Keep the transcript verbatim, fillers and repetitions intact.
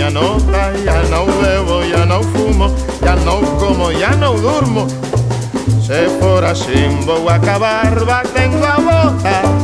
ya no está, ya no bebo, ya no fumo, ya no como, ya no durmo. Se for així em vau acabar batent la bota.